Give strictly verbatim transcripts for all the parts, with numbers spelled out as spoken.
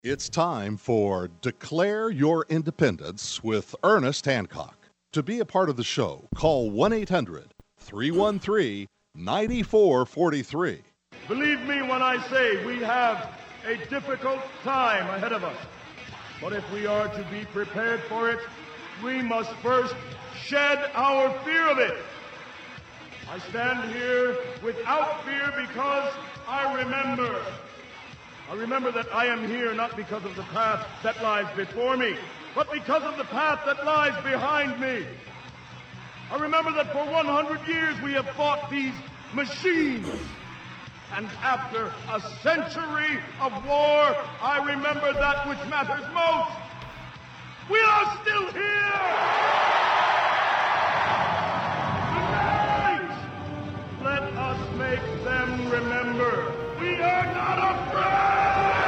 It's time for Declare Your Independence with Ernest Hancock. To be a part of the show, call one eight hundred, three one three, nine four four three. Believe me when I say we have a difficult time ahead of us. But if we are to be prepared for it, we must first shed our fear of it. I stand here without fear because I remember. I remember that I am here not because of the path that lies before me, but because of the path that lies behind me. I remember that for one hundred years we have fought these machines. And after a century of war, I remember that which matters most. We are still here! Tonight, let us make them remember we are not afraid!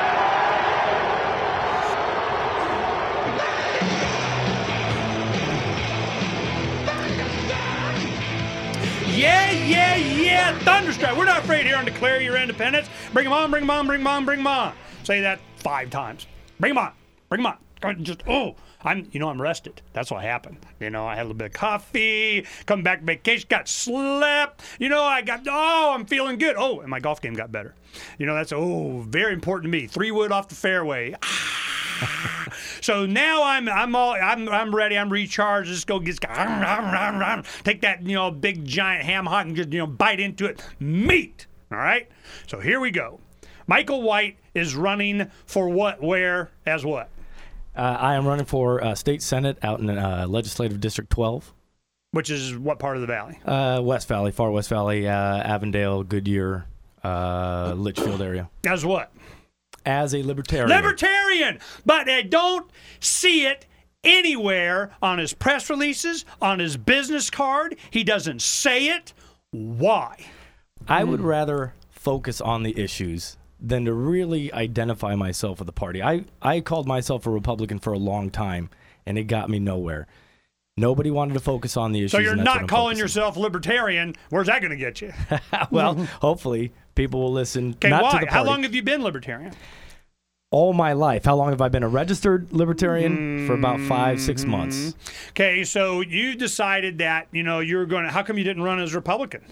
Yeah, yeah, yeah, Thunderstrike. We're not afraid here on Declare Your Independence. Bring them on, bring them on, bring them on, bring them on. Say that five times. Bring them on, bring them on. Just, oh, I'm, you know, I'm rested. That's what happened. You know, I had a little bit of coffee, come back from vacation, got slept. You know, I got, oh, I'm feeling good. Oh, and my golf game got better. You know, that's, oh, very important to me. Three wood off the fairway. So now I'm I'm all I'm I'm ready. I'm recharged. Just go get take that you know big giant ham hock and just you know bite into it. Meat. All right. So here we go. Michael White is running for what? Where? As what? Uh, I am running for uh, state senate out in uh, Legislative District twelve, which is what part of the valley? Uh, West Valley, far West Valley, uh, Avondale, Goodyear, uh, Litchfield area. As what? As a libertarian. Libertarian! But I don't see it anywhere on his press releases, on his business card. He doesn't say it. Why? I would rather focus on the issues than to really identify myself with the party. I, I called myself a Republican for a long time, and it got me nowhere. Nobody wanted to focus on the issues. So you're not calling yourself libertarian. Where's that going to get you? Well, hopefully people will listen. Okay, not why? To the party. How long have you been libertarian? All my life. How long have I been a registered libertarian? Mm-hmm. For about five, six months. Okay, so you decided that, you know, you were going to, how come you didn't run as Republican?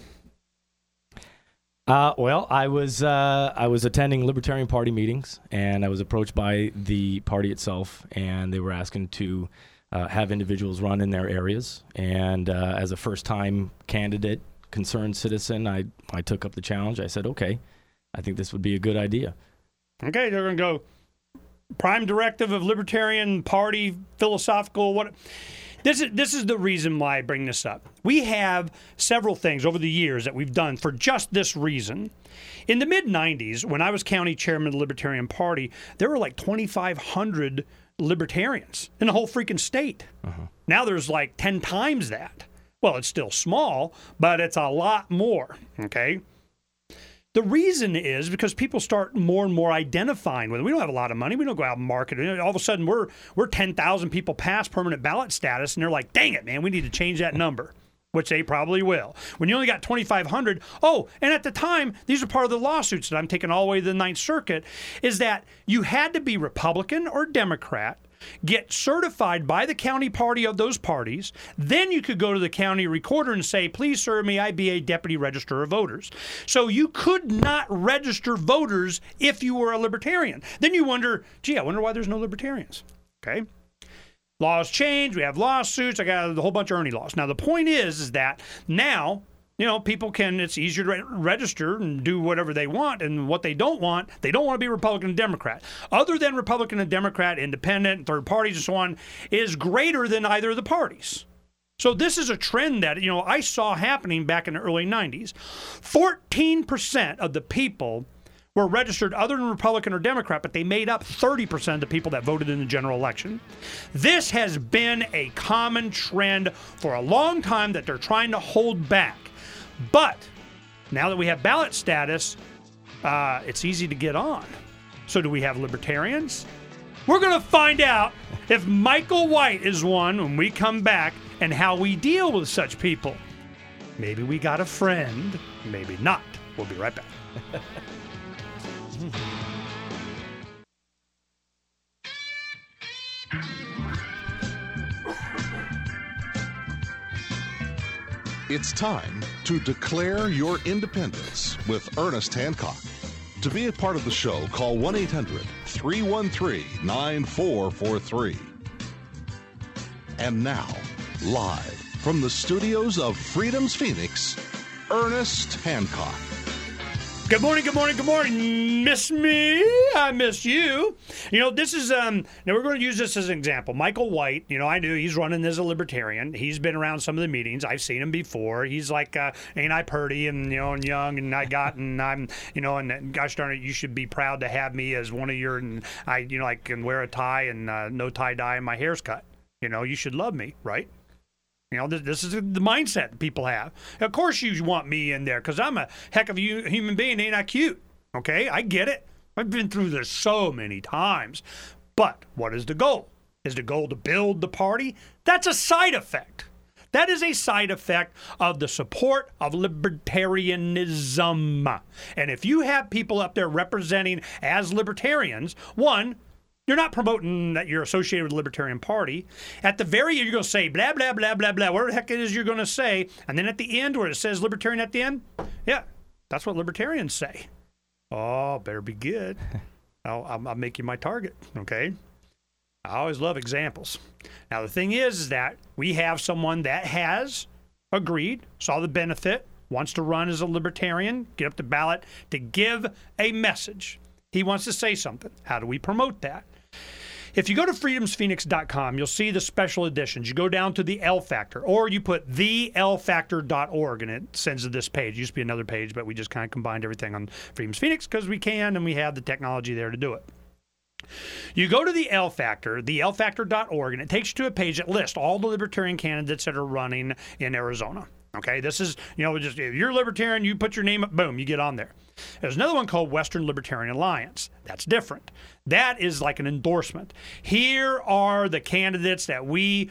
Uh, well, I was uh, I was attending Libertarian Party meetings, and I was approached by the party itself, and they were asking to uh, have individuals run in their areas. And uh, as a first-time candidate, concerned citizen, I, I took up the challenge. I said, okay, I think this would be a good idea. Okay, they're going to go prime directive of Libertarian Party, philosophical, what... This is this is the reason why I bring this up. We have several things over the years that we've done for just this reason. In the mid nineties, when I was county chairman of the Libertarian Party, there were like twenty-five hundred libertarians in the whole freaking state. Uh-huh. Now there's like ten times that. Well, it's still small, but it's a lot more, okay? The reason is because people start more and more identifying with it. We don't have a lot of money. We don't go out and market it. All of a sudden, we're we're ten thousand people past permanent ballot status, and they're like, dang it, man, we need to change that number, which they probably will. When you only got twenty-five hundred, oh, and at the time, these are part of the lawsuits that I'm taking all the way to the Ninth Circuit, is that you had to be Republican or Democrat, get certified by the county party of those parties, then you could go to the county recorder and say, please, sir, may I be a deputy registrar of voters. So you could not register voters if you were a libertarian. Then you wonder, gee, I wonder why there's no libertarians. Okay. Laws change. We have lawsuits. I got a whole bunch of Ernie laws. Now, the point is, is that now, you know, people can, it's easier to re- register and do whatever they want, and what they don't want, they don't want to be Republican and Democrat. Other than Republican and Democrat, independent, third parties and so on, is greater than either of the parties. So this is a trend that, you know, I saw happening back in the early nineties. fourteen percent of the people were registered other than Republican or Democrat, but they made up thirty percent of the people that voted in the general election. This has been a common trend for a long time that they're trying to hold back. But now that we have ballot status, uh, it's easy to get on. So do we have libertarians? We're going to find out if Michael White is one when we come back and how we deal with such people. Maybe we got a friend, maybe not. We'll be right back. It's time to declare your independence with Ernest Hancock. To be a part of the show, call one eight hundred, three one three, nine four four three. And now, live from the studios of Freedom's Phoenix, Ernest Hancock. Good morning, good morning, good morning. Miss me? I miss you. You know, this is, um, now we're going to use this as an example. Michael White, you know, I knew he's running as a libertarian. He's been around some of the meetings. I've seen him before. He's like, uh, ain't I pretty and, you know, and young and I got, and I'm, you know, and gosh darn it, you should be proud to have me as one of your, and I, you know, I can wear a tie and uh, no tie dye and my hair's cut. You know, you should love me, right? You know, this, this is the mindset that people have. Of course you want me in there because I'm a heck of a human being. Ain't I cute? Okay, I get it. I've been through this so many times. But what is the goal? Is the goal to build the party? That's a side effect. That is a side effect of the support of libertarianism. And if you have people up there representing as libertarians, one, you're not promoting that you're associated with the Libertarian Party. At the very end, you're going to say blah, blah, blah, blah, blah, whatever the heck it is you're going to say. And then at the end, where it says Libertarian at the end, yeah, that's what libertarians say. Oh, better be good. I'll, I'll, I'll make you my target, okay? I always love examples. Now, the thing is, is that we have someone that has agreed, saw the benefit, wants to run as a libertarian, get up the ballot to give a message. He wants to say something. How do we promote that? If you go to freedoms phoenix dot com, you'll see the special editions. You go down to the L Factor, or you put the L factor dot org, and it sends to this page. It used to be another page, but we just kind of combined everything on Freedoms Phoenix because we can, and we have the technology there to do it. You go to the L Factor, the L factor dot org, and it takes you to a page that lists all the libertarian candidates that are running in Arizona. Okay, this is, you know, just if you're libertarian, you put your name up, boom, you get on there. There's another one called Western Libertarian Alliance. That's different. That is like an endorsement. Here are the candidates that we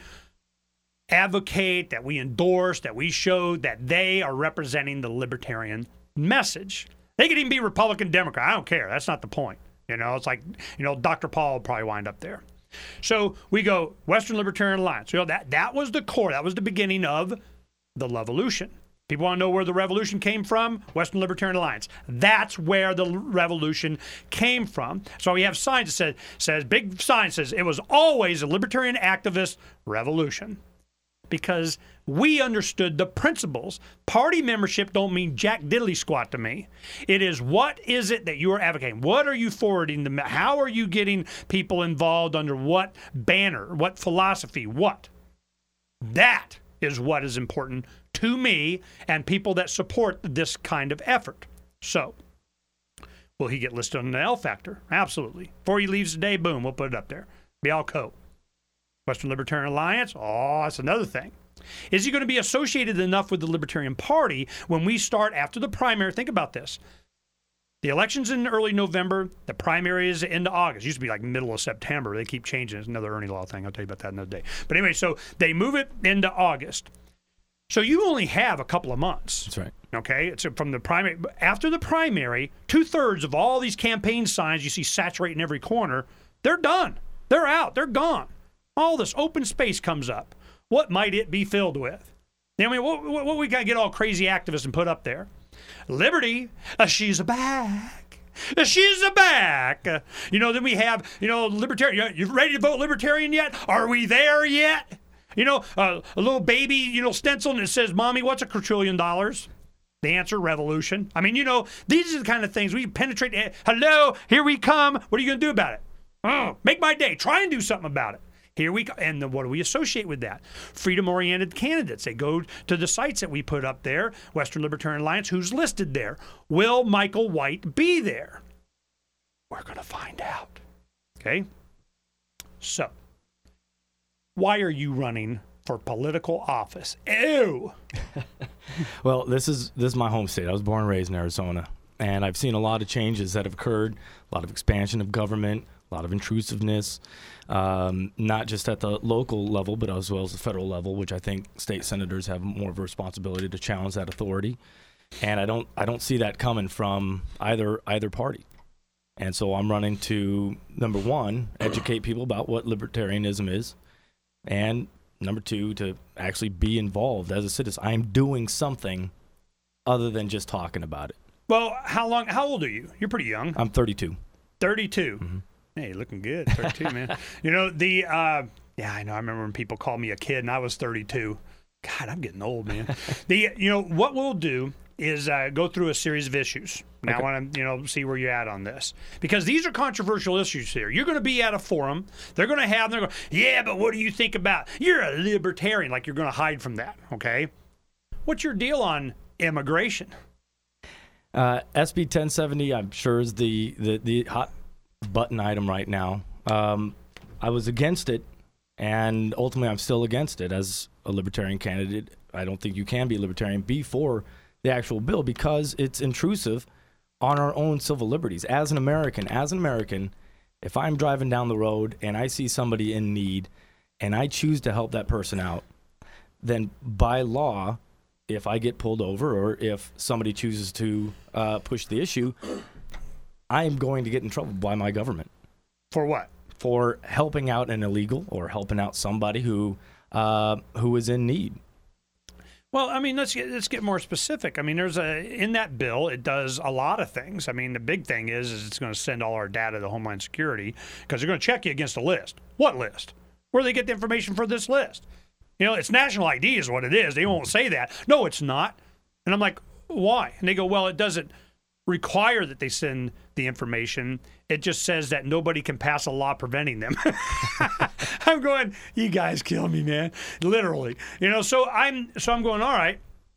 advocate, that we endorse, that we show that they are representing the libertarian message. They could even be Republican, Democrat. I don't care. That's not the point. You know, it's like, you know, Doctor Paul will probably wind up there. So we go Western Libertarian Alliance. You know, that, that was the core. That was the beginning of the Levolution. People want to know where the revolution came from? Western Libertarian Alliance. That's where the revolution came from. So we have signs that says, says big sign says, it was always a libertarian activist revolution. Because we understood the principles. Party membership don't mean jack diddly squat to me. It is, what is it that you are advocating? What are you forwarding? The, how are you getting people involved under what banner? What philosophy? What? That is what is important to me and people that support this kind of effort. So, will he get listed on the L Factor? Absolutely. Before he leaves today, boom, we'll put it up there. Be all co. Western Libertarian Alliance, oh, that's another thing. Is he going to be associated enough with the Libertarian Party when we start after the primary? Think about this. The election's in early November. The primary is into August. It used to be like middle of September. They keep changing. It's another Ernie Law thing. I'll tell you about that another day. But anyway, so they move it into August. So you only have a couple of months. That's right. Okay? It's from the primary. After the primary, two-thirds of all these campaign signs you see saturating every corner, they're done. They're out. They're gone. All this open space comes up. What might it be filled with? I mean, what, what, what we got to get all crazy activists and put up there? Liberty, uh, she's a back. Uh, she's a back. Uh, you know, then we have, you know, libertarian. You ready to vote libertarian yet? Are we there yet? You know, uh, a little baby, you know, stencil and it says, Mommy, what's a quadrillion dollars? The answer, revolution. I mean, you know, these are the kind of things we penetrate. Uh, hello, here we come. What are you going to do about it? Oh, make my day. Try and do something about it. Here we go. And then what do we associate with that? Freedom-oriented candidates. They go to the sites that we put up there, Western Libertarian Alliance, who's listed there. Will Michael White be there? We're going to find out. Okay? So, why are you running for political office? Ew! Well, this is this is my home state. I was born and raised in Arizona, and I've seen a lot of changes that have occurred, a lot of expansion of government, a lot of intrusiveness, um, not just at the local level, but as well as the federal level, which I think state senators have more of a responsibility to challenge that authority. And I don't I don't see that coming from either either party. And so I'm running to, number one, educate people about what libertarianism is, and number two, to actually be involved as a citizen. I'm doing something other than just talking about it. Well, how long? How old are you? You're pretty young. I'm thirty-two. thirty-two. Mm-hmm. Hey, looking good. thirty-two, man. You know, the, uh, yeah, I know. I remember when people called me a kid and I was thirty-two. God, I'm getting old, man. the, you know, what we'll do is uh, go through a series of issues. Now okay. I want to, you know, see where you're at on this. Because these are controversial issues here. You're going to be at a forum. They're going to have, they're going, yeah, but what do you think about, you're a libertarian, like you're going to hide from that, okay? What's your deal on immigration? Uh, S B ten seventy, I'm sure, is the, the, the hot button item right now. Um, I was against it, and ultimately I'm still against it as a libertarian candidate. I don't think you can be a libertarian before the actual bill because it's intrusive on our own civil liberties. As an American, as an American, if I'm driving down the road and I see somebody in need and I choose to help that person out, then by law, if I get pulled over or if somebody chooses to uh, push the issue, I am going to get in trouble by my government. For what? For helping out an illegal or helping out somebody who uh, who is in need. Well, I mean, let's get, let's get more specific. I mean, there's a in that bill, it does a lot of things. I mean, the big thing is, is it's going to send all our data to Homeland Security because they're going to check you against a list. What list? Where do they get the information for this list? You know, it's national I D is what it is. They won't say that. No, it's not. And I'm like, why? And they go, well, it doesn't require that they send the information. It just says that nobody can pass a law preventing them. I'm going, you guys kill me, man. Literally. You know, so I'm so I'm going, all right.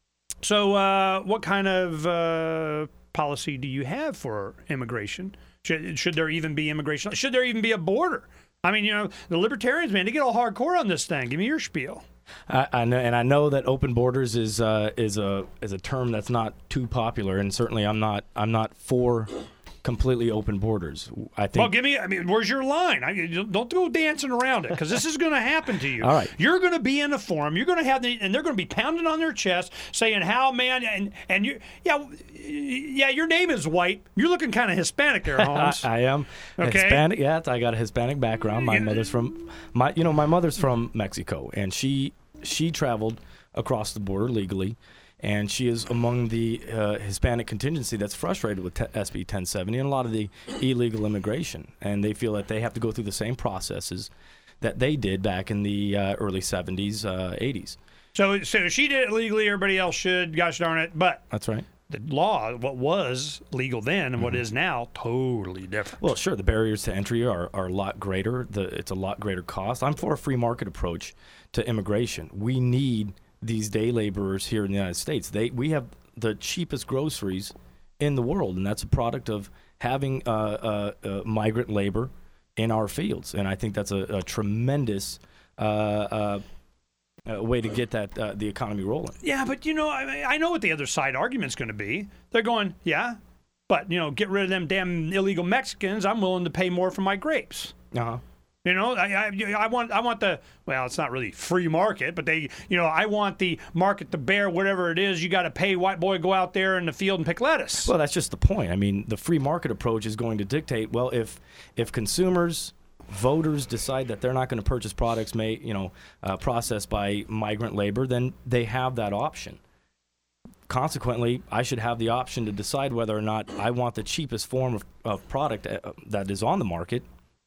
So uh, what kind of uh, policy do you have for immigration? Should, should there even be immigration? Should there even be a border? I mean, you know, the libertarians, man, they get all hardcore on this thing. Give me your spiel. I, I know, and I know that open borders is uh, is a is a term that's not too popular, and certainly I'm not I'm not for completely open borders. I think. Well, give me. I mean, where's your line? I, don't go dancing around it because this is going to happen to you. All right. You're going to be in a forum. You're going to have, the, and they're going to be pounding on their chest, saying how, man, and and you, yeah, yeah, your name is white. You're looking kind of Hispanic there, Holmes. I, I am okay. Hispanic. Yeah, I got a Hispanic background. My mother's from my, you know, my mother's from Mexico, and she she traveled across the border legally. And she is among the uh, Hispanic contingency that's frustrated with t- S B ten seventy and a lot of the illegal immigration. And they feel that they have to go through the same processes that they did back in the uh, early seventies, uh, eighties. So so she did it legally, everybody else should, gosh darn it. But that's right. The law, what was legal then and mm-hmm. what is now, totally different. Well, sure, the barriers to entry are, are a lot greater. The, it's a lot greater cost. I'm for a free market approach to immigration. We need these day laborers here in the United States. They we have the cheapest groceries in the world, and that's a product of having uh, uh, uh, migrant labor in our fields. And I think that's a, a tremendous uh, uh, uh, way to get that uh, the economy rolling. Yeah, but you know, I, I know what the other side argument's going to be. They're going, yeah, but you know, get rid of them damn illegal Mexicans. I'm willing to pay more for my grapes. Uh huh. You know, I, I I want I want the well, it's not really free market, but they, you know, I want the market to bear whatever it is. You got to pay white boy go out there in the field and pick lettuce. Well, that's just the point. I mean, the free market approach is going to dictate. Well, if if consumers, voters decide that they're not going to purchase products made, you know, uh, processed by migrant labor, then they have that option. Consequently, I should have the option to decide whether or not I want the cheapest form of, of product uh, that is on the market.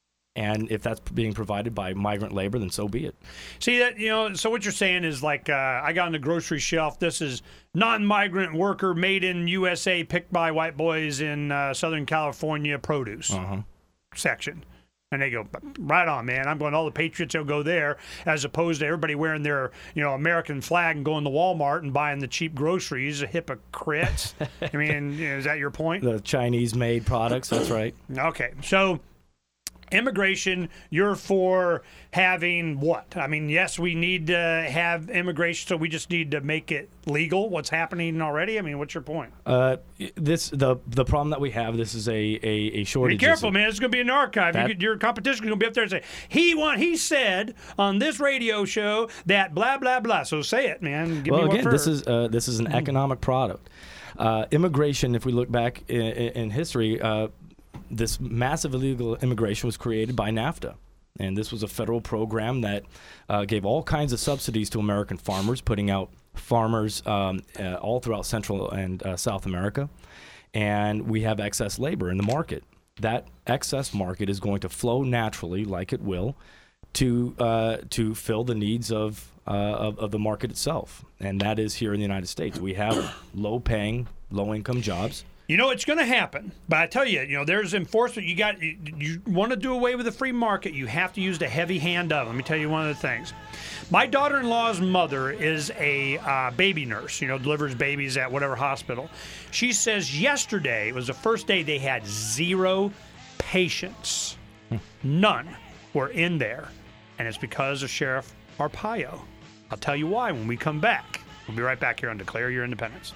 And if that's being provided by migrant labor, then so be it. See that, you know, so what you're saying is like, uh, I got on the grocery shelf, this is non-migrant worker made in U S A, picked by white boys in uh, Southern California produce uh-huh. section. And they go, right on, man. I'm going, all the patriots will go there, as opposed to everybody wearing their, you know, American flag and going to Walmart and buying the cheap groceries, hypocrites. I mean, you know, is that your point? The Chinese-made products, that's right. Okay, so immigration, you're for having what? I mean, yes, we need to have immigration, so we just need to make it legal. What's happening already? I mean, what's your point? Uh, this the the problem that we have. This is a a, a shortage. Be careful, man. It's going to be an archive. That, you, your competition is going to be up there and say he want he said on this radio show that blah blah blah. So say it, man. Give well, me again, one this is uh, this is an economic product. Uh, immigration, if we look back in, in history. Uh, this massive illegal immigration was created by NAFTA. And this was a federal program that uh, gave all kinds of subsidies to American farmers, putting out farmers um, uh, all throughout Central and uh, South America. And we have excess labor in the market. That excess market is going to flow naturally, like it will, to uh, to fill the needs of, uh, of of the market itself. And that is here in the United States. We have low-paying, low-income jobs. You know, it's going to happen. But I tell you, you know, there's enforcement. You got, you, you want to do away with the free market, you have to use the heavy hand of. Let me tell you one of the things. My daughter-in-law's mother is a uh, baby nurse, you know, delivers babies at whatever hospital. She says yesterday was the first day they had zero patients. None were in there. And it's because of Sheriff Arpaio. I'll tell you why when we come back. We'll be right back here on Declare Your Independence.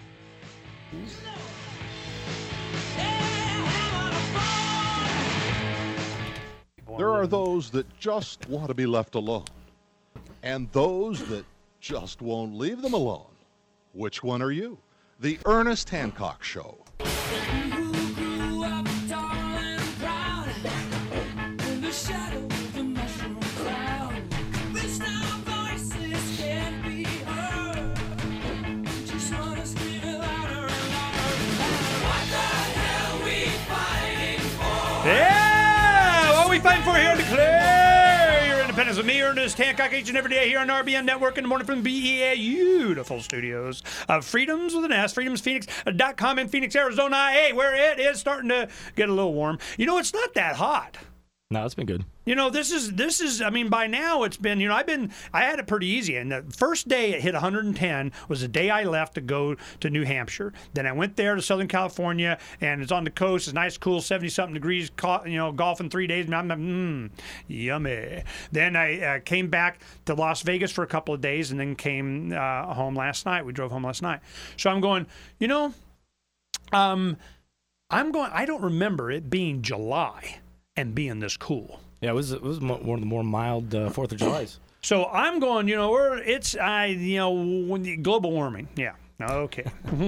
There are those that just want to be left alone, and those that just won't leave them alone. Which one are you? The Ernest Hancock Show. Yeah! What are we fighting for here? Declare your independence with me, Ernest Hancock, each and every day here on R B N Network in the morning from the beautiful studios of Freedoms with an S, freedoms phoenix dot com in Phoenix, Arizona, hey, where it is starting to get a little warm. You know, it's not that hot. No, it's been good. You know, this is, this is, I mean, by now it's been, you know, I've been, I had it pretty easy. And the first day it hit one hundred ten was the day I left to go to New Hampshire. Then I went there to Southern California, and it's on the coast. It's nice, cool, seventy-something degrees, you know, golf in three days. And I'm like, mmm, yummy. Then I uh, came back to Las Vegas for a couple of days and then came uh, home last night. We drove home last night. So I'm going, you know, um, I'm going, I don't remember it being July and being this cool. Yeah, it was it was one of the more mild uh, Fourth of Julys. So I'm going, you know, we're it's I, you know, when the global warming. Yeah, okay.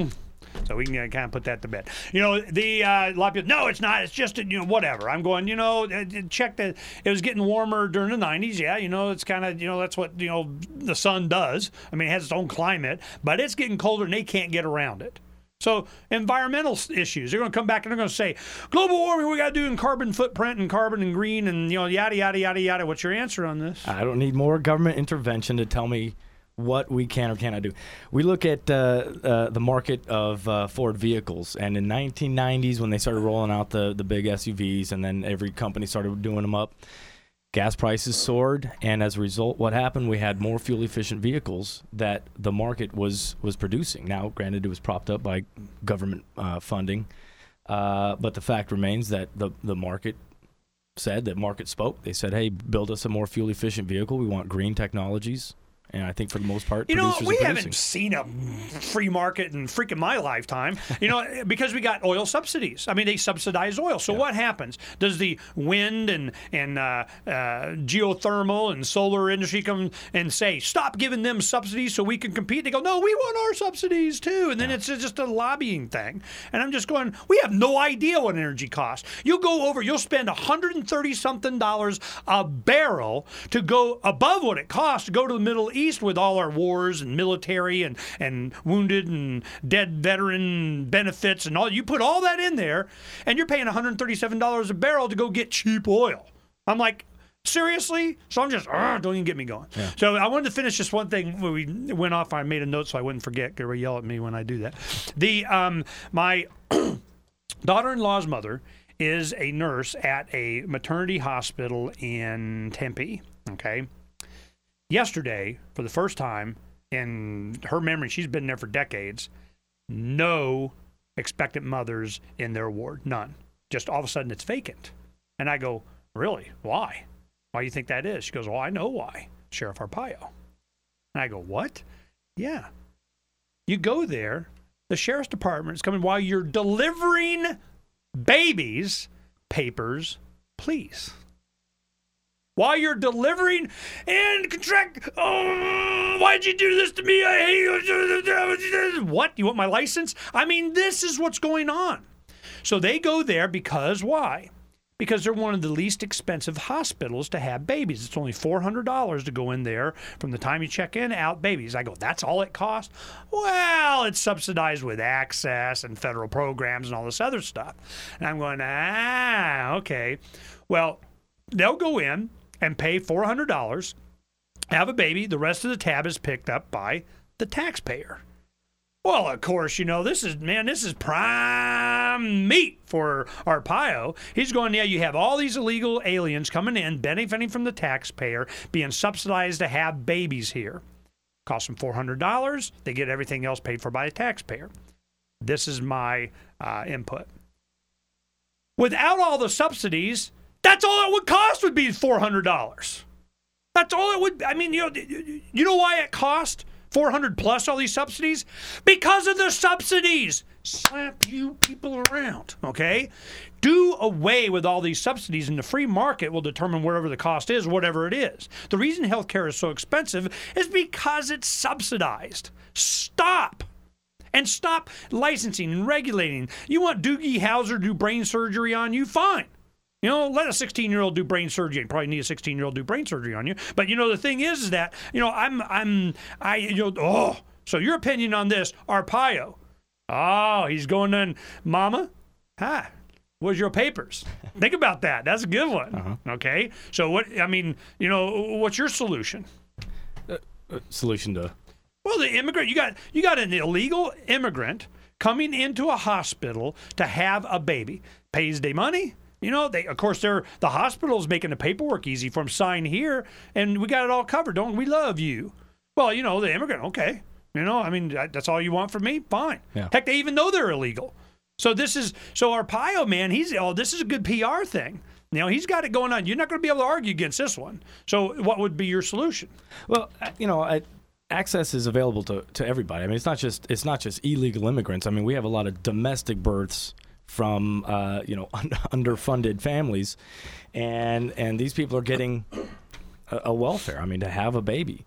So we can uh, kind of put that to bed. You know, the uh, a lot of people, no, it's not. It's just you know whatever. I'm going, you know, check the. It was getting warmer during the nineties. Yeah, you know, it's kind of you know that's what you know the sun does. I mean, it has its own climate, but it's getting colder and they can't get around it. So environmental issues, they're going to come back and they're going to say, global warming, we got to do in carbon footprint and carbon and green and, you know, yada, yada, yada, yada. What's your answer on this? I don't need more government intervention to tell me what we can or cannot do. We look at uh, uh, the market of uh, Ford vehicles, and in nineteen nineties when they started rolling out the, the big S U Vs and then every company started doing them up, gas prices soared, and as a result, what happened? We had more fuel-efficient vehicles that the market was was producing. Now, granted, it was propped up by government uh, funding, uh, but the fact remains that the the market said, that market spoke. They said, hey, build us a more fuel-efficient vehicle. We want green technologies. And I think for the most part, you know, we are haven't seen a free market in freaking my lifetime, you know, because we got oil subsidies. I mean, they subsidize oil. So yeah. What happens? Does the wind and, and uh, uh, geothermal and solar industry come and say, stop giving them subsidies so we can compete? They go, no, we want our subsidies too. And then yeah. it's just a lobbying thing. And I'm just going, we have no idea what energy costs. You'll go over, you'll spend one hundred thirty something dollars a barrel to go above what it costs to go to the Middle East. East with all our wars and military and, and wounded and dead veteran benefits and all. You put all that in there, and you're paying one hundred thirty-seven dollars a barrel to go get cheap oil. I'm like, seriously? So I'm just, don't even get me going. Yeah. So I wanted to finish just one thing. When we went off, I made a note so I wouldn't forget. Everybody yell at me when I do that. The um, my daughter-in-law's mother is a nurse at a maternity hospital in Tempe, okay? Yesterday, for the first time in her memory, she's been there for decades, no expectant mothers in their ward. None. Just all of a sudden it's vacant. And I go, really? Why? Why do you think that is? She goes, well, I know why. Sheriff Arpaio. And I go, what? Yeah. You go there, the sheriff's department is coming while you're delivering babies, papers, please. While you're delivering and contract, oh, why'd you do this to me? I hate you. What? You want my license? I mean, this is what's going on. So they go there because why? Because they're one of the least expensive hospitals to have babies. It's only four hundred dollars to go in there from the time you check in, out babies. I go, that's all it costs? Well, it's subsidized with access and federal programs and all this other stuff. And I'm going, ah, okay. Well, they'll go in and pay four hundred dollars, have a baby. The rest of the tab is picked up by the taxpayer. Well, of course, you know, this is, man, this is prime meat for Arpaio. He's going, yeah, you have all these illegal aliens coming in, benefiting from the taxpayer, being subsidized to have babies here. Costs them four hundred dollars. They get everything else paid for by the taxpayer. This is my uh, input. Without all the subsidies, that's all it would cost would be four hundred dollars. That's all it would, I mean, you know, you know why it cost four hundred plus all these subsidies? Because of the subsidies. Slap you people around, okay? Do away with all these subsidies, and the free market will determine wherever the cost is, whatever it is. The reason healthcare is so expensive is because it's subsidized. Stop. And stop licensing and regulating. You want Doogie Howser to do brain surgery on you? Fine. You know, let a sixteen-year-old do brain surgery. You probably need a sixteen-year-old do brain surgery on you. But, you know, the thing is, is that, you know, I'm, I'm, I, you know, oh, so your opinion on this, Arpaio. Oh, he's going in, Mama, hi, where's your papers? Think about that. That's a good one. Uh-huh. Okay? So, what, I mean, you know, what's your solution? Uh, uh, solution to? Well, the immigrant, you got, you got an illegal immigrant coming into a hospital to have a baby. Pays their money. You know, they of course they're the hospital's making the paperwork easy for them. Sign here, and we got it all covered. Don't we love you? Well, you know, the immigrant, okay. You know, I mean, that's all you want from me? Fine. Yeah. Heck, they even know they're illegal. So this is so Arpaio, man. He's oh, this is a good P R thing. You know, he's got it going on. You're not going to be able to argue against this one. So what would be your solution? Well, you know, I. Access is available to, to everybody. I mean, it's not just it's not just illegal immigrants. I mean, we have a lot of domestic births from uh, you know un- underfunded families, and and these people are getting a, a welfare. I mean, to have a baby.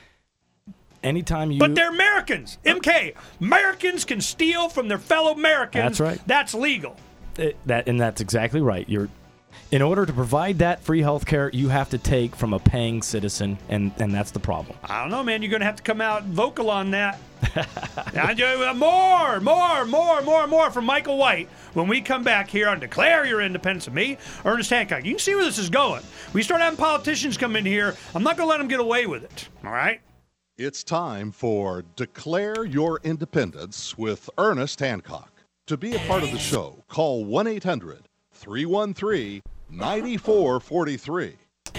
Anytime you, but they're Americans. M K, Americans can steal from their fellow Americans. That's right. That's legal. It, that and that's exactly right. You're. In order to provide that free health care, you have to take from a paying citizen, and, and that's the problem. I don't know, man. You're going to have to come out vocal on that. more, more, more, more, more from Michael White when we come back here on Declare Your Independence of me, Ernest Hancock. You can see where this is going. We start having politicians come in here. I'm not going to let them get away with it, all right? It's time for Declare Your Independence with Ernest Hancock. To be a part of the show, call one eight hundred three one three nine four four three.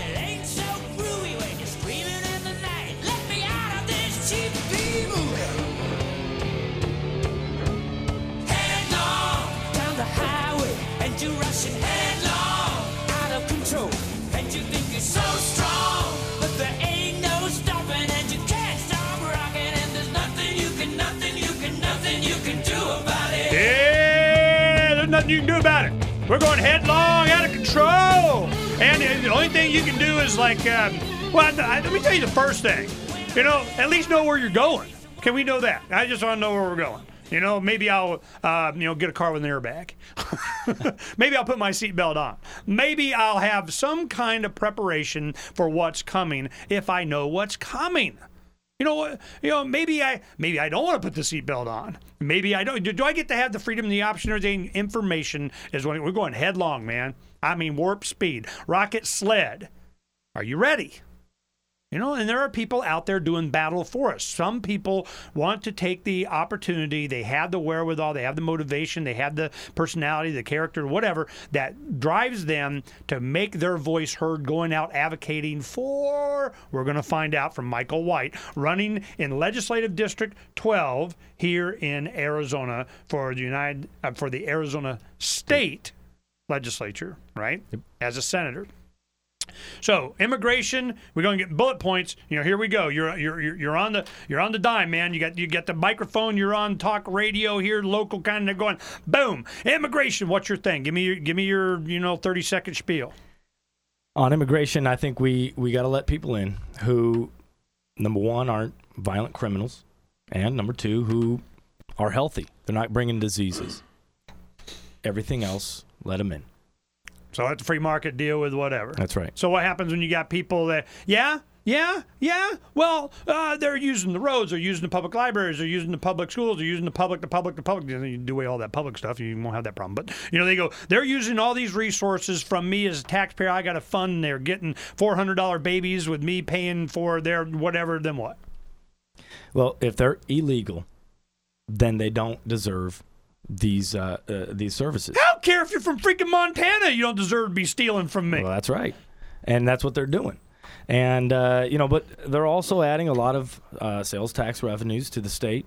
Nothing you can do about it. We're going headlong, out of control. And the only thing you can do is like, um, well, I, let me tell you the first thing. You know, at least know where you're going. Can we know that? I just want to know where we're going. You know, maybe I'll, uh, you know, get a car with an airbag. Maybe I'll put my seatbelt on. Maybe I'll have some kind of preparation for what's coming if I know what's coming. You know, you know, maybe I maybe I don't want to put the seatbelt on. Maybe I don't. Do, do I get to have the freedom and the option or the information is when we're going headlong, man. I mean, warp speed, rocket sled. Are you ready? You know, and there are people out there doing battle for us. Some people want to take the opportunity. They have the wherewithal. They have the motivation. They have the personality, the character, whatever, that drives them to make their voice heard, going out advocating for, we're going to find out from Michael White, running in Legislative District twelve here in Arizona for the United, uh, for the Arizona State Legislature, right, yep. As a senator. So immigration, we're going to get bullet points. You know, here we go. You're you're you're on the you're on the dime, man. You got you got the microphone. You're on talk radio here, local kind of going. Boom. Immigration. What's your thing? Give me your give me your you know thirty second spiel. On immigration, I think we we got to let people in who, number one, aren't violent criminals, and number two, who are healthy. They're not bringing diseases. Everything else, let them in. So it's a free market deal with whatever. That's right. So what happens when you got people that, yeah, yeah, yeah, well, uh, they're using the roads, they're using the public libraries, they're using the public schools, they're using the public, the public, the public. You do away all that public stuff, you won't have that problem. But, you know, they go, they're using all these resources from me as a taxpayer. I got to fund, they're getting four hundred dollars babies with me paying for their whatever, then what? Well, if they're illegal, then they don't deserve these uh, uh, these services. I don't care if you're from freaking Montana, you don't deserve to be stealing from me. Well, that's right. And that's what they're doing. And, uh, you know, but they're also adding a lot of uh, sales tax revenues to the state.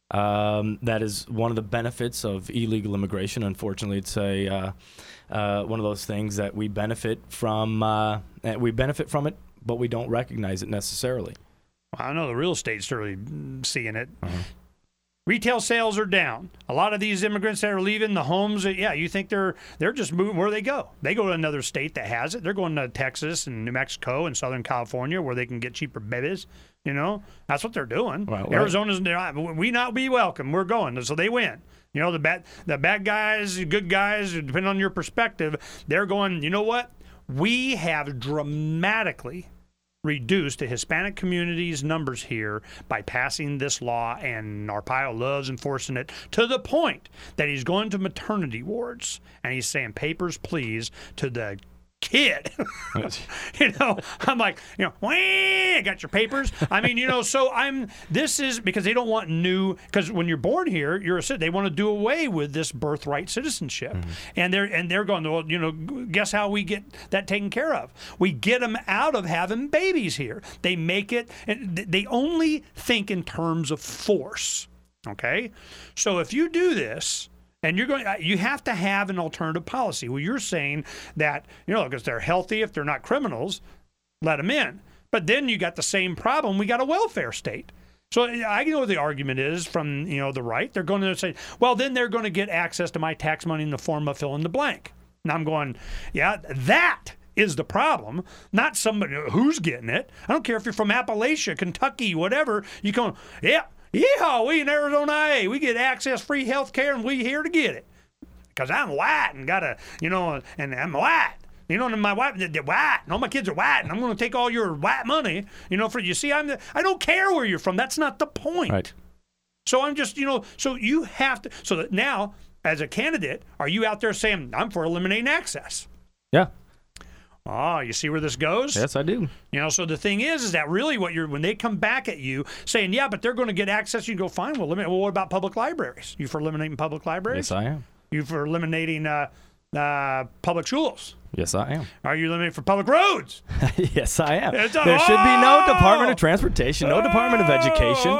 Um, that is one of the benefits of illegal immigration. Unfortunately, it's a uh, uh, one of those things that we benefit from. Uh, we benefit from it, but we don't recognize it necessarily. Well, I know the real estate's really seeing it. Uh-huh. Retail sales are down. A lot of these immigrants that are leaving the homes, yeah, you think they're they're just moving where they go. They go to another state that has it. They're going to Texas and New Mexico and Southern California where they can get cheaper babies. You know, that's what they're doing. Right, right. Arizona's, we not be welcome. We're going, so they win. You know, the bad the bad guys, the good guys, depending on your perspective, they're going. You know what? We have dramatically reduced the Hispanic community's numbers here by passing this law, and Arpaio loves enforcing it to the point that he's going to maternity wards and he's saying, papers, please, to the kid. You know, I'm like, you know, wah, got your papers. I mean, you know, so I'm, this is because they don't want new, because when you're born here, you're a citizen. They want to do away with this birthright citizenship. Mm-hmm. And they're, and they're going, well, you know, guess how we get that taken care of? We get them out of having babies here. They make it, and they only think in terms of force. Okay. So if you do this, and you're going, you have to have an alternative policy. Well, you're saying that, you know, because they're healthy, if they're not criminals, let them in. But then you got the same problem. We got a welfare state. So I know what the argument is from, you know, the right. They're going to say, well, then they're going to get access to my tax money in the form of fill in the blank. And I'm going, yeah, that is the problem, not somebody who's getting it. I don't care if you're from Appalachia, Kentucky, whatever. You go, yeah. Yeah, we in Arizona, hey, we get access free health care, and we here to get it. Because I'm white and got a, you know, and I'm white. You know, and my wife, they're white, and all my kids are white, and I'm going to take all your white money, you know, for, you see, I'm, the, I don't care where you're from. That's not the point. Right. So I'm just, you know, so you have to, so that now, as a candidate, are you out there saying, I'm for eliminating access? Yeah. Oh, you see where this goes? Yes, I do. You know, so the thing is, is that really what you're, when they come back at you saying, yeah, but they're going to get access, you go, fine, well, limit, well, what about public libraries? You for eliminating public libraries? Yes, I am. You for eliminating uh, uh, public schools? Yes, I am. Are you eliminating for public roads? Yes, I am. It's there a, should be no oh! Department of Transportation, no oh! Department of Education.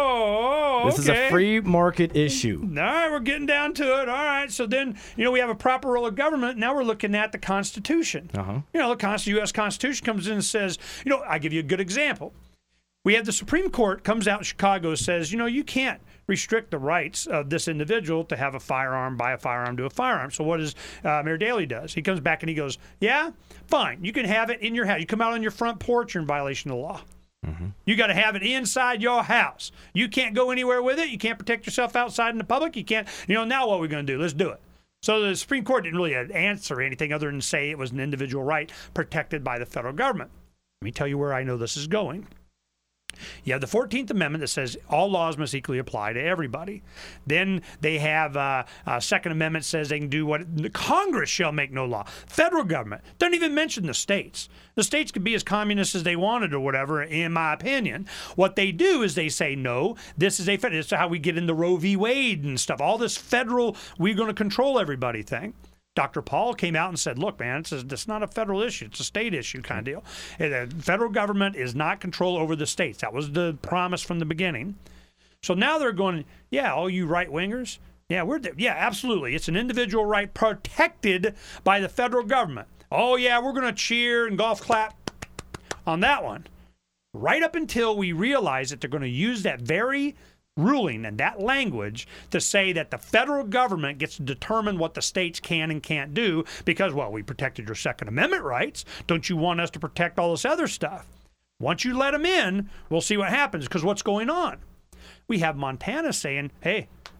Oh, This okay. is a free market issue. All right, we're getting down to it. All right, so then, you know, we have a proper role of government. Now we're looking at the Constitution. Uh-huh. You know, the Constitution, U S Constitution comes in and says, you know, I give you a good example. We have the Supreme Court comes out in Chicago, says, you know, you can't restrict the rights of this individual to have a firearm, buy a firearm, do a firearm. So what does uh, Mayor Daley does? He comes back and he goes, yeah, fine. You can have it in your house. You come out on your front porch, you're in violation of the law. Mm-hmm. You got to have it inside your house. You can't go anywhere with it. You can't protect yourself outside in the public. You can't, you know, now what are we going to do? Let's do it. So the Supreme Court didn't really answer anything other than say it was an individual right protected by the federal government. Let me tell you where I know this is going. You have the fourteenth Amendment that says all laws must equally apply to everybody. Then they have uh, uh, Second Amendment says they can do what the Congress shall make no law. Federal government doesn't even mention the states. The states could be as communist as they wanted or whatever, in my opinion. What they do is they say, no, this is a federal. This is how we get into Roe v. Wade and stuff. All this federal, we're going to control everybody thing. Doctor Paul came out and said, look, man, it's, a, it's not a federal issue. It's a state issue kind of deal. The federal government is not control over the states. That was the promise from the beginning. So now they're going, yeah, all you right-wingers, yeah, we're yeah, absolutely. It's an individual right protected by the federal government. Oh, yeah, we're going to cheer and golf clap on that one. Right up until we realize that they're going to use that very ruling and that language to say that the federal government gets to determine what the states can and can't do because, well, we protected your Second Amendment rights. Don't you want us to protect all this other stuff? Once you let them in, we'll see what happens because what's going on? We have Montana saying, hey,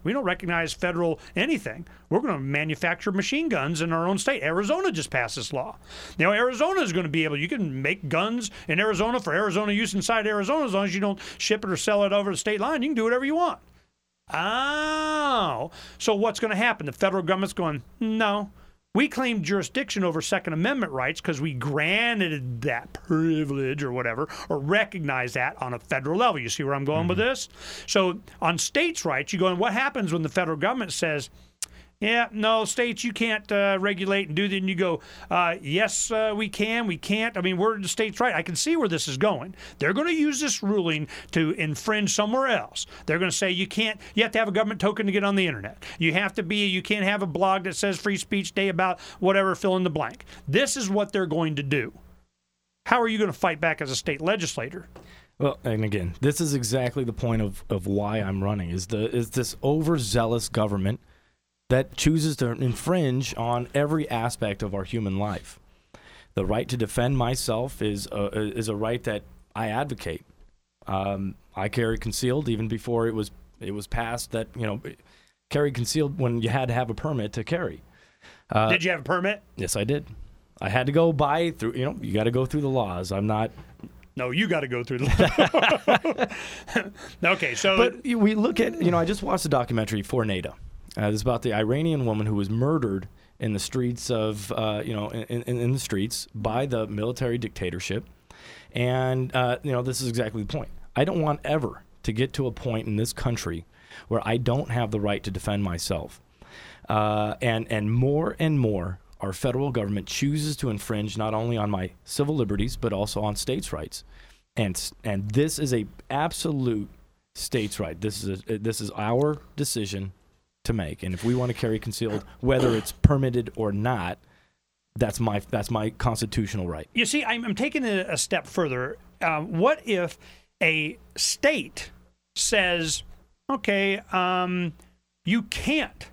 We don't recognize federal anything. We're going to manufacture machine guns in our own state. Arizona just passed this law. You know, Arizona is going to be able, you can make guns in Arizona for Arizona use inside Arizona as long as you don't ship it or sell it over the state line. You can do whatever you want. Oh, so what's going to happen? The federal government's going, no. We claim jurisdiction over Second Amendment rights because we granted that privilege or whatever, or recognized that on a federal level. You see where I'm going mm-hmm. with this? So on states' rights, you go, and what happens when the federal government says, yeah, no, states, you can't uh, regulate and do that. And you go, uh, yes, uh, we can, we can't. I mean, we're the states' right. I can see where this is going. They're going to use this ruling to infringe somewhere else. They're going to say you can't, you have to have a government token to get on the internet. You have to be, you can't have a blog that says free speech day about whatever, fill in the blank. This is what they're going to do. How are you going to fight back as a state legislator? Well, and again, this is exactly the point of, of why I'm running, is the is this overzealous government that chooses to infringe on every aspect of our human life. The right to defend myself is a, is a right that I advocate. Um, I carry concealed even before it was it was passed that, you know, carry concealed when you had to have a permit to carry. Uh, did you have a permit? Yes, I did. I had to go by through, you know, you got to go through the laws. I'm not. No, you got to go through the laws. Okay, so. But we look at, you know, I just watched a documentary, For NATO. Uh, it's about the Iranian woman who was murdered in the streets of, uh, you know, in, in, in the streets by the military dictatorship. And, uh, you know, this is exactly the point. I don't want ever to get to a point in this country where I don't have the right to defend myself. Uh, and, and more and more, our federal government chooses to infringe not only on my civil liberties, but also on states' rights. And, and this is a absolute states' right. This is a, this is our decision to make, and if we want to carry concealed, whether it's permitted or not, that's my that's my constitutional right. You see, I'm, I'm taking it a step further. Uh, what if a state says, okay, um, you can't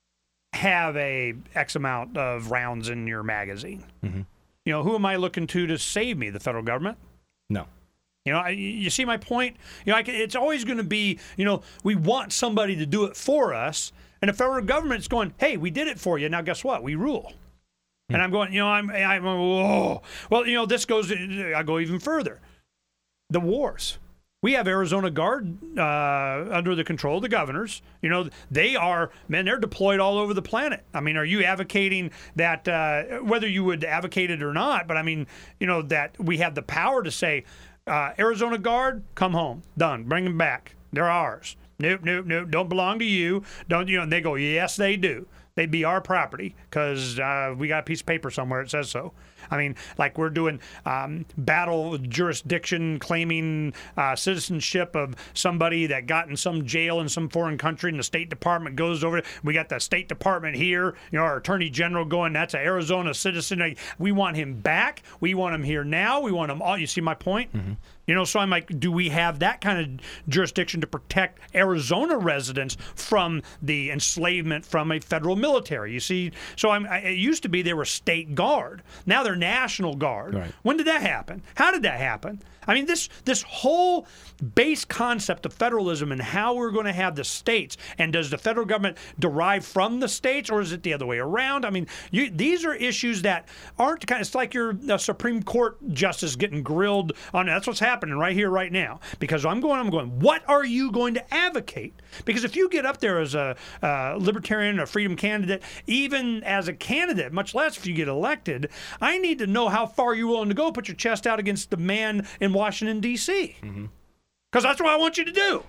have a X amount of rounds in your magazine? Mm-hmm. You know, who am I looking to to save me? The federal government? No. You know, you see my point? You know, I can, it's always going to be, you know, we want somebody to do it for us, and the federal government's going, hey, we did it for you. Now, guess what? We rule. Hmm. And I'm going, you know, I'm, I'm, whoa. Well, you know, this goes, I go even further. The wars. We have Arizona Guard uh, under the control of the governors. You know, they are, man, they're deployed all over the planet. I mean, are you advocating that, uh, whether you would advocate it or not, but I mean, you know, that we have the power to say, Uh, Arizona Guard, come home. Done. Bring them back. They're ours. Nope, nope, nope. Don't belong to you. Don't, you know, and they go, yes, they do. They'd be our property because uh, we got a piece of paper somewhere that says so. I mean, like we're doing um, battle jurisdiction claiming uh, citizenship of somebody that got in some jail in some foreign country, and the State Department goes over it. We got the State Department here, you know, our Attorney General going, that's an Arizona citizen. We want him back. We want him here now. We want him all. You see my point? Mm-hmm. You know, so I'm like, do we have that kind of jurisdiction to protect Arizona residents from the enslavement from a federal military? You see, so I'm, I, it used to be they were state guard. Now they're National Guard. Right. When did that happen? How did that happen? I mean, this this whole base concept of federalism and how we're going to have the states, and does the federal government derive from the states, or is it the other way around? I mean, you, these are issues that aren't kind of, it's like you're a Supreme Court justice getting grilled on. That's what's happening right here, right now. Because I'm going, I'm going, what are you going to advocate? Because if you get up there as a uh, libertarian or freedom candidate, even as a candidate, much less if you get elected, I need to know how far you're willing to go, put your chest out against the man in Washington, D C Because mm-hmm. that's what I want you to do.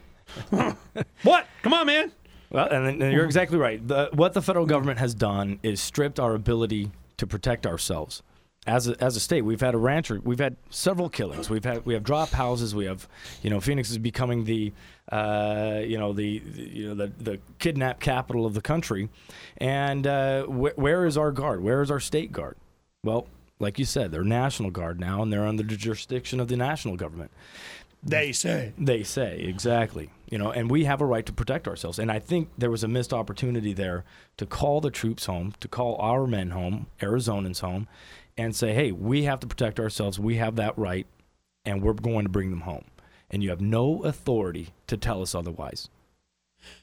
What? Come on, man. Well, and, and you're exactly right. The, what the federal government has done is stripped our ability to protect ourselves. As a, as a state, we've had a rancher. We've had several killings. We've had we have drop houses. We have, you know, Phoenix is becoming the, uh, you know, the, the you know the the kidnap capital of the country. And uh, wh- where is our guard? Where is our state guard? Well, like you said, they're National Guard now, and they're under the jurisdiction of the national government. They say. They say, exactly. You know, and we have a right to protect ourselves. And I think there was a missed opportunity there to call the troops home, to call our men home, Arizonans home, and say, hey, we have to protect ourselves. We have that right, and we're going to bring them home. And you have no authority to tell us otherwise.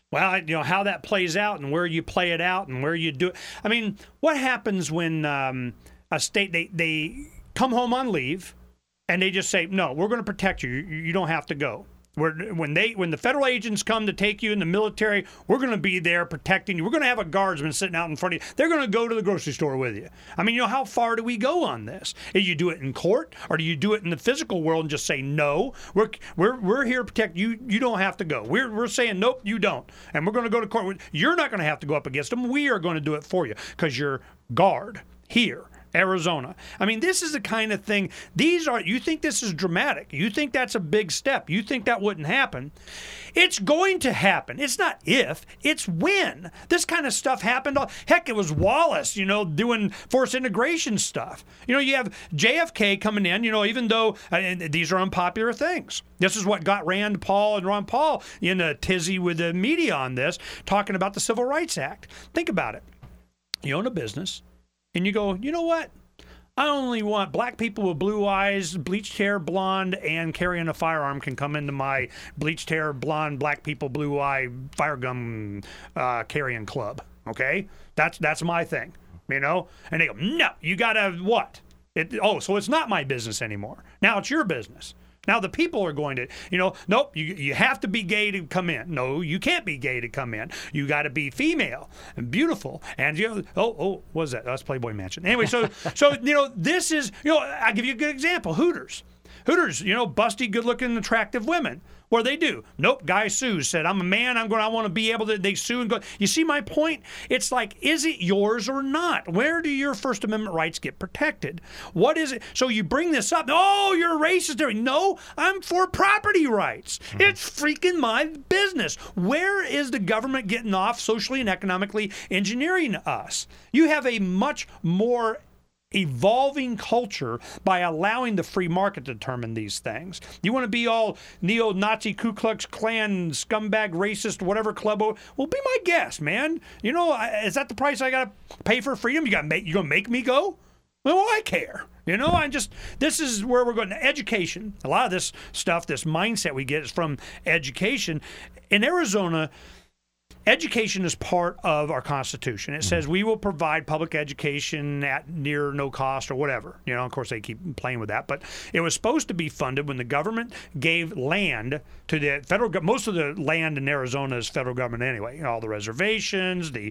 Well, you know, how that plays out and where you play it out and where you do it. I mean, what happens when um, a state, they, they come home on leave and they just say, no, we're going to protect you. You, you don't have to go. We're, when they when the federal agents come to take you in the military, we're going to be there protecting you. We're going to have a guardsman sitting out in front of you. They're going to go to the grocery store with you. I mean, you know, how far do we go on this? Do you do it in court, or do you do it in the physical world and just say, no, we're we're we're here to protect you. You don't have to go. We're we're saying, nope, you don't. And we're going to go to court. You're not going to have to go up against them. We are going to do it for you because you're guard here. Arizona. I mean, this is the kind of thing, these are, you think this is dramatic. You think that's a big step. You think that wouldn't happen. It's going to happen. It's not if, it's when. This kind of stuff happened. Heck, it was Wallace, you know, doing forced integration stuff. You know, you have J F K coming in, you know, even though uh, these are unpopular things. This is what got Rand Paul and Ron Paul in a tizzy with the media on this, talking about the Civil Rights Act. Think about it. You own a business. And you go, you know what? I only want black people with blue eyes, bleached hair, blonde, and carrying a firearm can come into my bleached hair, blonde, black people, blue eye, fire gun uh, carrying club. Okay? That's that's my thing. You know? And they go, no, you got to what? It, oh, so it's not my business anymore. Now it's your business. Now the people are going to, you know, nope, you you have to be gay to come in. No, you can't be gay to come in. You got to be female and beautiful. And, you know, oh, oh, what is that? That's Playboy Mansion. Anyway, so, so you know, this is, you know, I'll give you a good example. Hooters. Hooters, you know, busty, good-looking, attractive women. What do they do? Nope, guy sues, said, I'm a man, I'm going, I want to be able to, they sue and go. You see my point? It's like, is it yours or not? Where do your First Amendment rights get protected? What is it? So you bring this up, oh, you're a racist. No, I'm for property rights. Mm-hmm. It's freaking my business. Where is the government getting off socially and economically engineering us? You have a much more evolving culture by allowing the free market to determine these things. You want to be all neo-Nazi, Ku Klux Klan, scumbag, racist, whatever club? Well, be my guest, man. You know, is that the price I got to pay for freedom? You got make you gonna make me go? Well, I care. You know, I just, this is where we're going. Education. A lot of this stuff, this mindset we get is from education. In Arizona, education is part of our Constitution. It says we will provide public education at near no cost or whatever. You know, of course, they keep playing with that. But it was supposed to be funded when the government gave land to the federal government. Most of the land in Arizona is federal government anyway. You know, all the reservations, the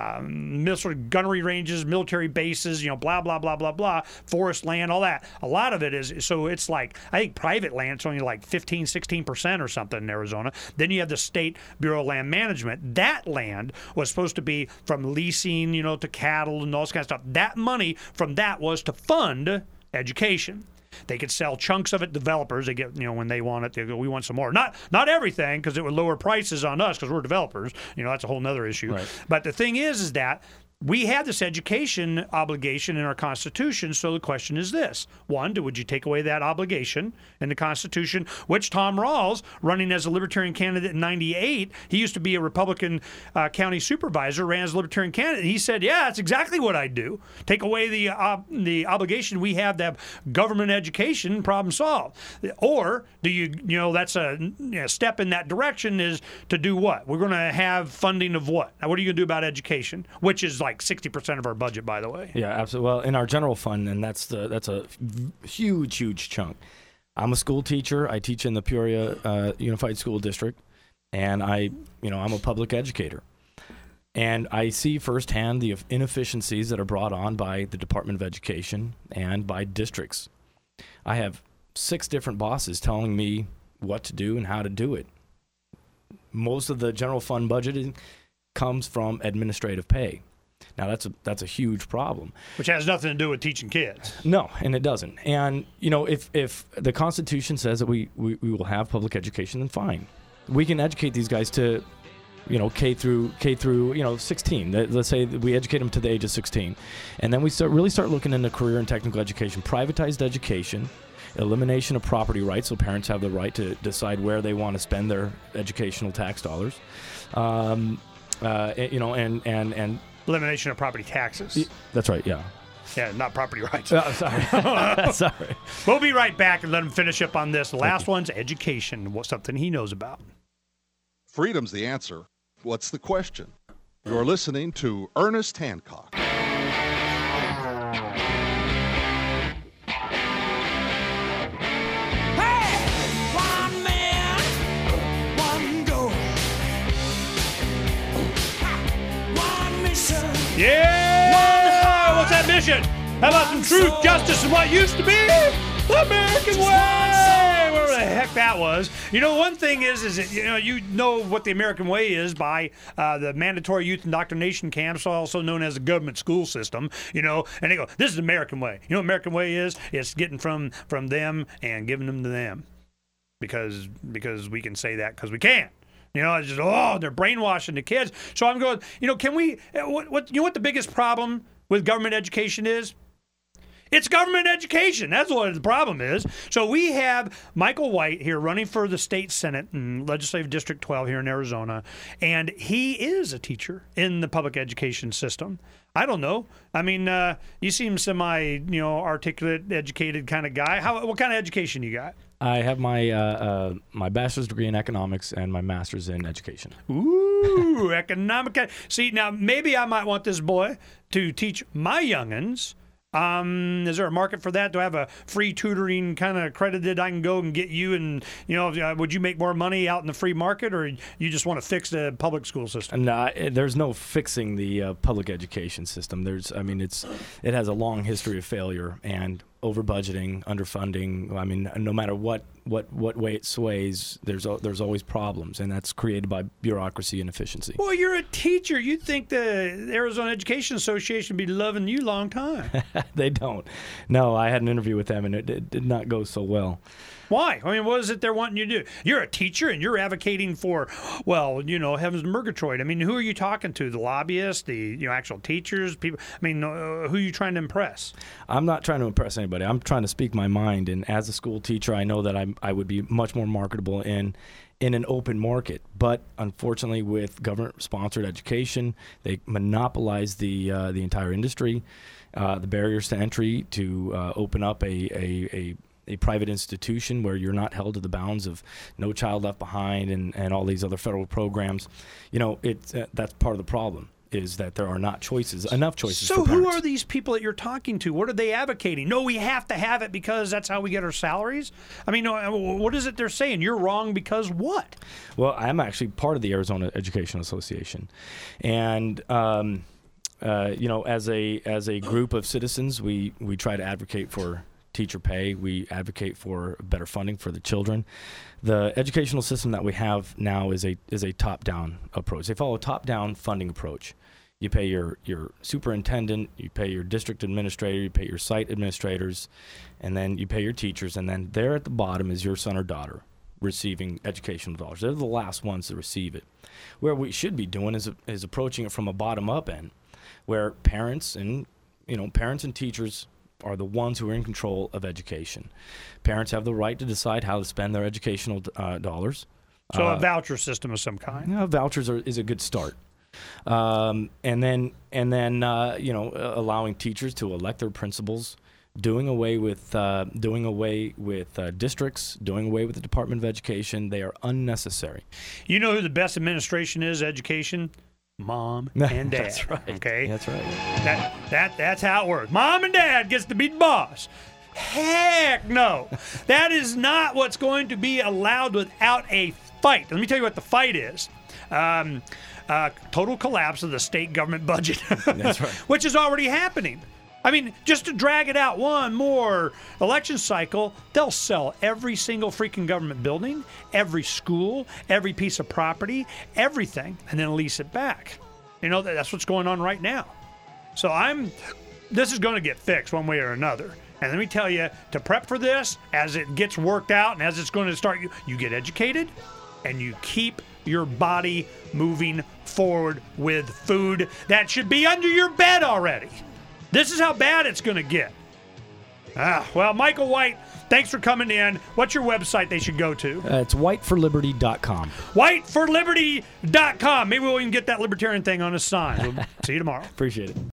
um, missile gunnery ranges, military bases, you know, blah, blah, blah, blah, blah, forest land, all that. A lot of it is, so it's like, I think private land, it's only like fifteen, sixteen percent or something in Arizona. Then you have the State Bureau of Land Management. That land was supposed to be from leasing, you know, to cattle and all this kind of stuff. That money from that was to fund education. They could sell chunks of it. Developers, they get, you know, when they want it, they go, we want some more. Not not everything, because it would lower prices on us because we're developers. You know, that's a whole nother issue. Right. But the thing is, is that we have this education obligation in our Constitution, so the question is this. One, would you take away that obligation in the Constitution, which Tom Rawls, running as a Libertarian candidate in ninety-eight, he used to be a Republican uh, county supervisor, ran as a Libertarian candidate. He said, yeah, that's exactly what I'd do. Take away the, uh, the obligation we have to have government education, problem solved. Or do you, you know, that's a you know, step in that direction is to do what? We're going to have funding of what? Now, what are you going to do about education, which is like sixty percent of our budget, by the way. Yeah, absolutely. Well, in our general fund, and that's the that's a huge, huge chunk. I'm a school teacher. I teach in the Peoria uh, Unified School District, and I, you know, I'm a public educator. And I see firsthand the inefficiencies that are brought on by the Department of Education and by districts. I have six different bosses telling me what to do and how to do it. Most of the general fund budgeting comes from administrative pay. Now, that's a that's a huge problem. Which has nothing to do with teaching kids. No, and it doesn't. And, you know, if, if the Constitution says that we, we, we will have public education, then fine. We can educate these guys to, you know, K through, K through, you know, sixteen. Let's say we educate them to the age of sixteen. And then we start really start looking into career and technical education, privatized education, elimination of property rights, so parents have the right to decide where they want to spend their educational tax dollars. Um, uh, you know, and, and, and, elimination of property taxes. That's right, yeah. Yeah, not property rights. Oh, sorry. sorry. We'll be right back and let him finish up on this. The last one's education, something he knows about. Freedom's the answer. What's the question? You're listening to Ernest Hancock. Yeah! What's that mission? How about some truth, justice, and what used to be the American way? Whatever the heck that was. You know, one thing is, is that, you know, you know what the American way is by uh, the mandatory youth indoctrination camps, also known as the government school system. You know, and they go, "This is the American way." You know what American way is? It's getting from from them and giving them to them, because because we can say that because we can. You know, it's just, oh, they're brainwashing the kids. So I'm going, you know, can we, what, what, you know what the biggest problem with government education is? It's government education. That's what the problem is. So we have Michael White here running for the state senate in Legislative District twelve here in Arizona, and he is a teacher in the public education system. I don't know. I mean, uh, you seem semi, you know, articulate, educated kind of guy. How, what kind of education you got? I have my uh, uh, my bachelor's degree in economics and my master's in education. Ooh, economic. See, now maybe I might want this boy to teach my youngins. Um, is there a market for that? Do I have a free tutoring kind of accredited I can go and get you? And, you know, uh, would you make more money out in the free market, or you just want to fix the public school system? No, there's no fixing the uh, public education system. There's, I mean, it's it has a long history of failure and over budgeting, underfunding. I mean, no matter what, what, what way it sways, there's there's always problems, and that's created by bureaucracy and efficiency. Well, you're a teacher. You'd think the Arizona Education Association would be loving you a long time. They don't. No, I had an interview with them, and it, it did not go so well. Why? I mean, what is it they're wanting you to do? You're a teacher, and you're advocating for, well, you know, heavens and Murgatroyd. I mean, who are you talking to? The lobbyists, the you know actual teachers, people? I mean, uh, who are you trying to impress? I'm not trying to impress anybody. I'm trying to speak my mind. And as a school teacher, I know that I I would be much more marketable in in an open market. But unfortunately, with government-sponsored education, they monopolize the uh, the entire industry. Uh, the barriers to entry to uh, open up a a, a a private institution where you're not held to the bounds of No Child Left Behind and, and all these other federal programs, you know, it uh, that's part of the problem, is that there are not choices, enough choices so for parents. So who are these people that you're talking to? What are they advocating? No, we have to have it because that's how we get our salaries? I mean, what is it they're saying? You're wrong because what? Well, I'm actually part of the Arizona Education Association. And, um, uh, you know, as a as a group of citizens, we, we try to advocate for teacher pay. We advocate for better funding for the children. The educational system that we have now is a is a top-down approach. They follow a top-down funding approach. You pay your, your superintendent, you pay your district administrator, you pay your site administrators, and then you pay your teachers, and then there at the bottom is your son or daughter receiving educational dollars. They're the last ones to receive it. Where we should be doing is is approaching it from a bottom-up end, where parents and you know parents and teachers are the ones who are in control of education. Parents have the right to decide how to spend their educational uh, dollars. So uh, a voucher system of some kind. You know, vouchers are, is a good start. Um, and then, and then uh, you know, allowing teachers to elect their principals, doing away with uh, doing away with uh, districts, doing away with the Department of Education. They are unnecessary. You know who the best administration is? Education. Mom and dad. That's right. Okay, that's right. That that that's how it works. Mom and dad gets to be the boss. Heck no, that is not what's going to be allowed without a fight. Let me tell you what the fight is. Um, uh, total collapse of the state government budget. That's right. Which is already happening. I mean, just to drag it out one more election cycle, they'll sell every single freaking government building, every school, every piece of property, everything, and then lease it back. You know, that's what's going on right now. So I'm, this is going to get fixed one way or another. And let me tell you, to prep for this, as it gets worked out and as it's going to start, you, you get educated and you keep your body moving forward with food that should be under your bed already. This is how bad it's going to get. Ah, well, Michael White, thanks for coming in. What's your website they should go to? Uh, it's white for liberty dot com. white for liberty dot com. Maybe we can get that libertarian thing on a sign. We'll see you tomorrow. Appreciate it.